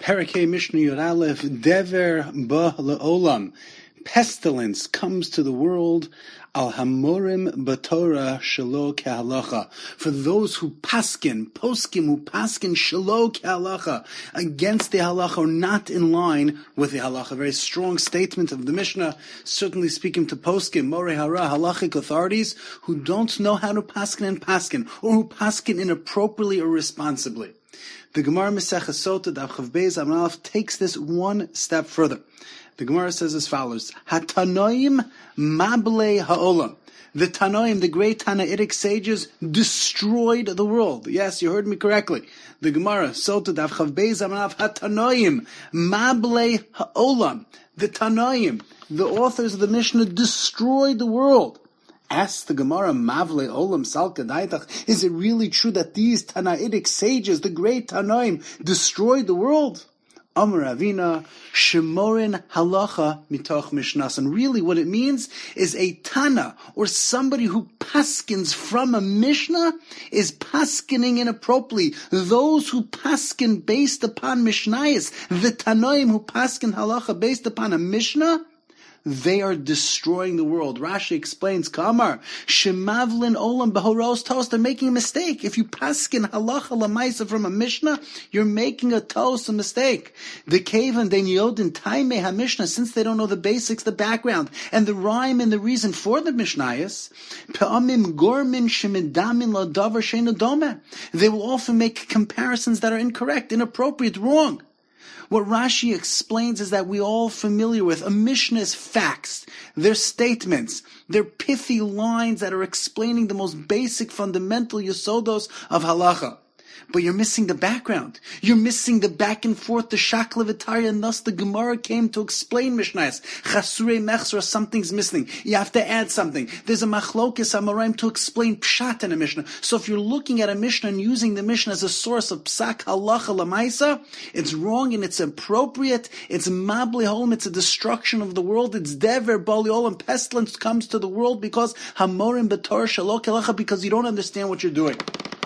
Parakeh Mishnah Yud Aleph, Dever Ba Le'olam. Pestilence comes to the world, Al Hamorim B'Torah Shelo Ke'halacha. For those who poskim who paskin Shelo Ke'halacha, against the halacha, or not in line with the halacha. A very strong statement of the Mishnah, certainly speaking to poskim, Morei Hara, halachic authorities, who don't know how to paskin, or who paskin inappropriately or responsibly. The Gemara Maseches Sota Daf Chav Beis Amud Aleph takes this one step further. The Gemara says as follows: Hatanoim Mable Ha'olam. The Tanoim, the great Tanaitic sages, destroyed the world. Yes, you heard me correctly. The Gemara Sota Daf Chav Beis Amud Aleph, Hatanoim Mable Ha'olam. The Tanoim, the authors of the Mishnah, destroyed the world. Ask the Gemara, Mavle Olam Salka Daitach, is it really true that these Tanaitic sages, the great Tanoim, destroyed the world? Amar Avina, Shemorin Halacha Mitoch Mishnas. And really what it means is a Tana, or somebody who paskins from a Mishnah, is paskining inappropriately. Those who paskin based upon Mishnayos, the Tanoim who paskin Halacha based upon a Mishnah, they are destroying the world. Rashi explains, Kamar, Shemavlin Olam Behoros Toast, they're making a mistake. If you paskin halacha lamaisa from a Mishnah, you're making a toast, a mistake. The Kavan Den Yodin Taime HaMishnah, since they don't know the basics, the background, and the rhyme and the reason for the Mishnayos, Pe'amim Gormin Shemidamin Ladavar Sheinu Dome. They will often make comparisons that are incorrect, inappropriate, wrong. What Rashi explains is that we all familiar with a Mishnah is facts, their statements, their pithy lines that are explaining the most basic fundamental yesodos of halacha. But you're missing the background. You're missing the back and forth, the shakla v'tarya, and thus the Gemara came to explain Mishnayos. Chasurei mechsra, something's missing. You have to add something. There's a machlokes amoraim to explain pshat in a Mishnah. So if you're looking at a Mishnah and using the Mishnah as a source of psak halacha lamaisa, it's wrong and it's appropriate. It's mabli holim, it's a destruction of the world. It's dever bali olam, pestilence comes to the world because hamorim b'torah shelo ke'halacha, because you don't understand what you're doing.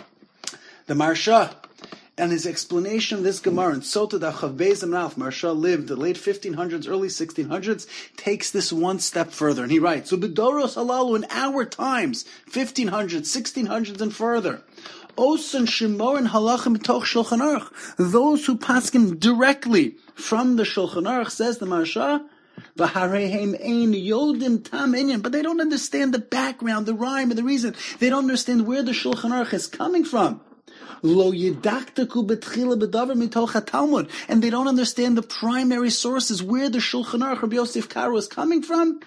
The Maharsha, and his explanation of this Gemara in Sota Daf Chav Beis Amud Aleph, Maharsha lived the late 1500s, early 1600s, takes this one step further, and he writes, so B'doros halalu, in our times, 1500s, 1600s, and further, Osan Shemorin Halachim Mitoch Shulchan Aruch, those who paskin directly from the Shulchan Aruch, says the Maharsha, but they don't understand the background, the rhyme, and the reason. They don't understand where the Shulchan Aruch is coming from. And they don't understand the primary sources, where the Shulchan Aruch Rabbi Yosef Karo is coming from.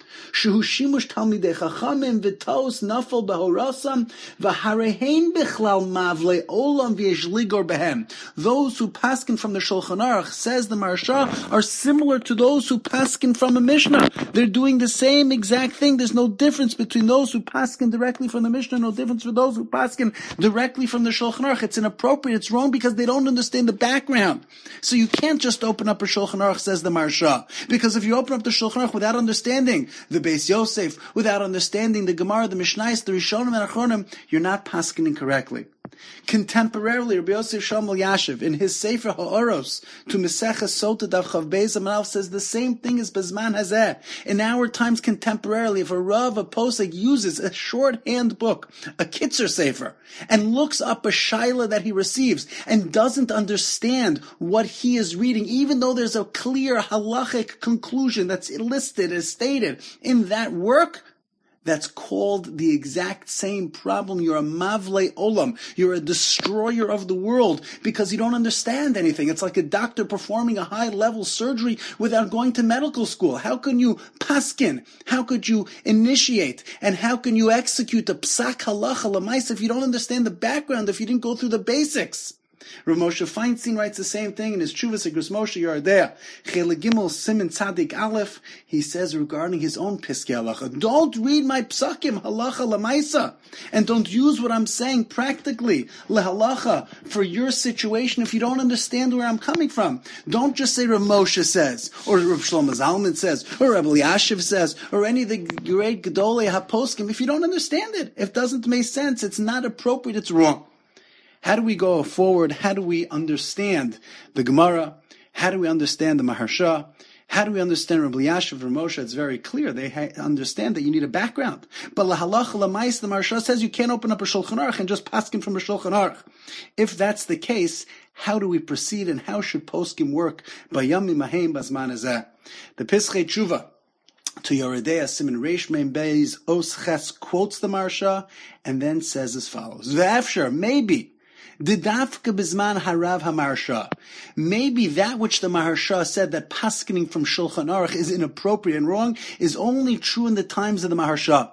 Those who paskin from the Shulchan Aruch, says the Maharsha, are similar to those who paskin from a Mishnah. They're doing the same exact thing. There's no difference between those who paskin directly from the Mishnah, no difference for those who paskin directly from the Shulchan Aruch. It's inappropriate, it's wrong, because they don't understand the background. So you can't just open up a Shulchan Aruch, says the Maharsha, because if you open up the Shulchan Aruch without understanding the Beis Yosef, without understanding the Gemara, the Mishnayos, the Rishonim and Achronim, you're not paskening correctly. Contemporarily, Rabbi Yosef Shlomo Yashiv, in his Sefer Ha'oros to Maseches Sota Daf Chav Beis Amud Aleph, says the same thing as Bezman Hazeh. In our times, contemporarily, if a Rav, a Posek, uses a shorthand book, a Kitzer Sefer, and looks up a shaila that he receives and doesn't understand what he is reading, even though there's a clear halachic conclusion that's listed, as stated in that work, that's called the exact same problem. You're a mavle olam. You're a destroyer of the world because you don't understand anything. It's like a doctor performing a high-level surgery without going to medical school. How can you paskin? How could you initiate? And how can you execute a psak halacha l'maisa if you don't understand the background, if you didn't go through the basics? Rav Moshe Feinstein writes the same thing in his Tshuvas Igros Moshe Yardea, Chele Gimel Siman Tzadik Aleph. He says regarding his own Piskei Halacha, don't read my psakim halacha lamaisa, and don't use what I'm saying practically lehalacha for your situation if you don't understand where I'm coming from. Don't just say Rav Moshe says, or Rav Shlomo Zalman says, or Rav Eliashiv says, or any of the great Gedolei HaPoskim if you don't understand it. If it doesn't make sense, it's not appropriate, it's wrong. How do we go forward? How do we understand the Gemara? How do we understand the Maharsha? How do we understand Rabbi Elyashiv and Moshe? It's very clear. They understand that you need a background. But lahalacha lamais, the Maharsha says you can't open up a Shulchan Aruch and just paskin from a Shulchan Aruch. If that's the case, how do we proceed and how should poskim work? Bayami mahem bazman hazeh. The Pischei Tshuva to Yoredei Siman Reish Mem Beis Os Ches quotes the Maharsha and then says as follows: V'afshar, maybe. Didafka bizman harav hamaharsha. Maybe that which the Maharsha said, that paskening from Shulchan Aruch is inappropriate and wrong, is only true in the times of the Maharsha.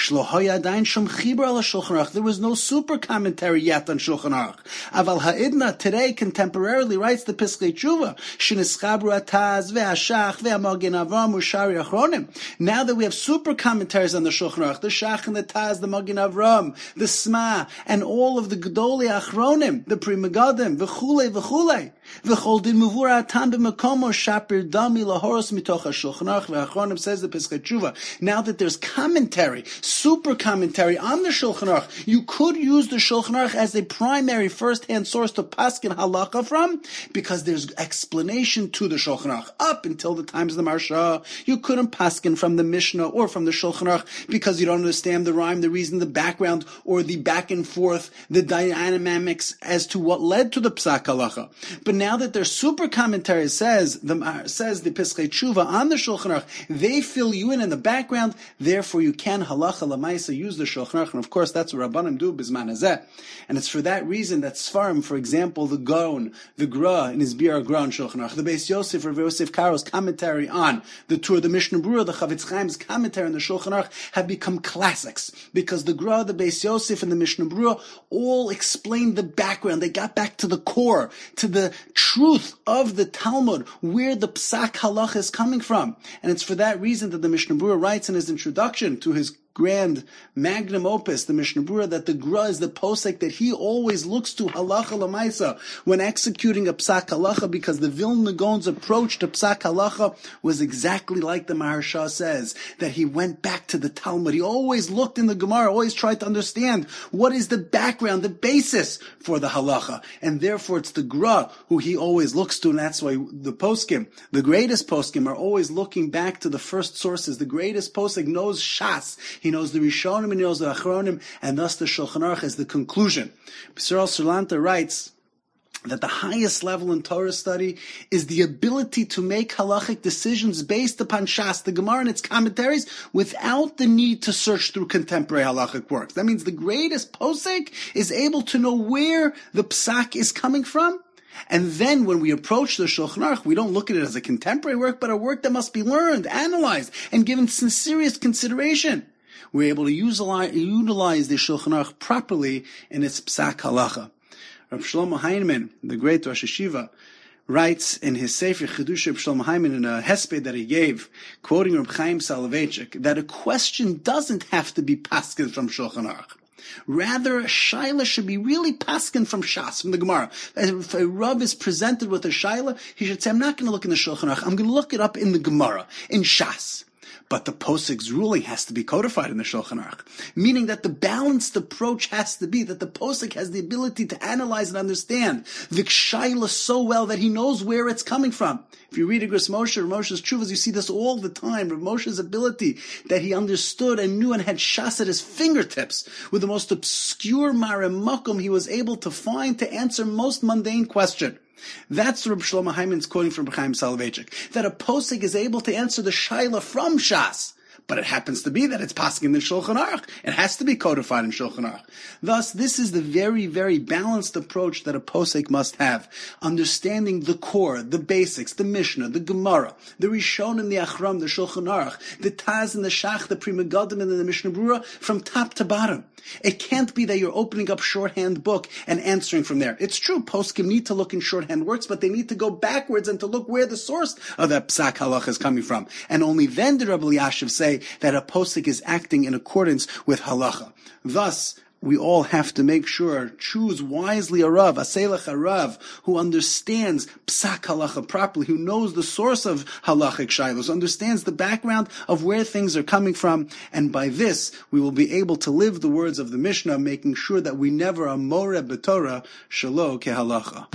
There was no super commentary yet on Shulchan Aruch. Aval ha'idna today contemporarily writes the Pischei Tshuva. Shenischabru ataz ve'ashach ve'amagen Avram u'shari achronim. Now that we have super commentaries on the Shulchan Aruch, the Shach and the Taz, the Magen Avram, the Sma, and all of the Gedolei Achronim, the Pri Megadim, v'chulei v'chulei. V'chol din muvura atam b'makomo shapir dami lahoros mitoch ha'Shulchan Aruch ve'achronim, says the Pischei Tshuva. Now that there's commentary, super commentary on the Shulchan Aruch, you could use the Shulchan Aruch as a primary first-hand source to paskin halacha from, because there's explanation to the Shulchan Aruch. Up until the times of the Maharsha, you couldn't paskin from the Mishnah or from the Shulchan Aruch because you don't understand the rhyme, the reason, the background, or the back and forth, the dynamics as to what led to the psak halacha. But now that there's super commentary, says the Pischei Tshuva on the Shulchan Aruch, they fill you in the background, therefore you can halacha lamaisa use the Shulchan Aruch, and of course that's what Rabbanim do bizman hazeh. And it's for that reason that Sfarim, for example, the Gaon, the Gra in his Bir Gra on Shulchan Aruch, the Beis Yosef, Rav Yosef Karo's commentary on the Tur, the Mishnah Berurah, the Chavetz Chaim's commentary on the Shulchan Aruch have become classics, because the Gra, the Beis Yosef, and the Mishnah Berurah all explained the background. They got back to the core, to the truth of the Talmud, where the psak halacha is coming from. And it's for that reason that the Mishnah Berurah writes in his introduction to his grand magnum opus, the Mishnah Berurah, that the Gra is the posek that he always looks to halacha lamaisa when executing a psak halacha, because the Vilna Gaon's approach to psak halacha was exactly like the Maharsha says, that he went back to the Talmud. He always looked in the Gemara, always tried to understand what is the background, the basis for the halacha, and therefore it's the Gra who he always looks to, and that's why the poskim, the greatest poskim, are always looking back to the first sources. The greatest posek knows Shas. He knows the Rishonim, and he knows the Achronim, and thus the Shulchan Aruch is the conclusion. B'Sir Surlanta writes that the highest level in Torah study is the ability to make halachic decisions based upon Shas, the Gemara and its commentaries, without the need to search through contemporary halachic works. That means the greatest posek is able to know where the psak is coming from. And then when we approach the Shulchan Aruch, we don't look at it as a contemporary work, but a work that must be learned, analyzed, and given serious consideration. We're able to utilize the Shulchan Aruch properly in its psak halacha. Rav Shlomo Heinemann, the great Rosh Hashiva, writes in his Sefer Chidush Rav Shlomo Heinemann in a hesped that he gave, quoting Reb Chaim Soloveitchik, that a question doesn't have to be paskin from Shulchan Aruch. Rather, a shaila should be really paskin from Shas, from the Gemara. If a Rav is presented with a shaila, he should say, I'm not going to look in the Shulchan Aruch, I'm going to look it up in the Gemara, in Shas. But the posek's ruling has to be codified in the Shulchan Aruch, meaning that the balanced approach has to be that the posek has the ability to analyze and understand the shaila so well that he knows where it's coming from. If you read Igros Moshe, Moshe's Tshuvas, you see this all the time. Rav Moshe's ability that he understood and knew and had Shas at his fingertips. With the most obscure Marem Makom he was able to find to answer most mundane question. That's Reb Shlomo Heinemann's quoting from Chaim Soloveitchik, that a posek is able to answer the shaila from Shas, but it happens to be that it's paskin in Shulchan Aruch. It has to be codified in Shulchan Aruch. Thus, this is the very, very balanced approach that a posek must have, understanding the core, the basics, the Mishnah, the Gemara, the Rishonim, the Achram, the Shulchan Aruch, the Taz and the Shach, the Pri Megadim and the Mishnah Berurah, from top to bottom. It can't be that you're opening up shorthand book and answering from there. It's true, poskim need to look in shorthand works, but they need to go backwards and to look where the source of that psak halacha is coming from. And only then did Rabbi Elyashiv say that a posek is acting in accordance with halacha. Thus, we all have to make sure, choose wisely a Rav, Aselech a Rav, who understands psak halacha properly, who knows the source of halachic shaylos, understands the background of where things are coming from, and by this, we will be able to live the words of the Mishnah, making sure that we never are more b'torah shelo kehalacha.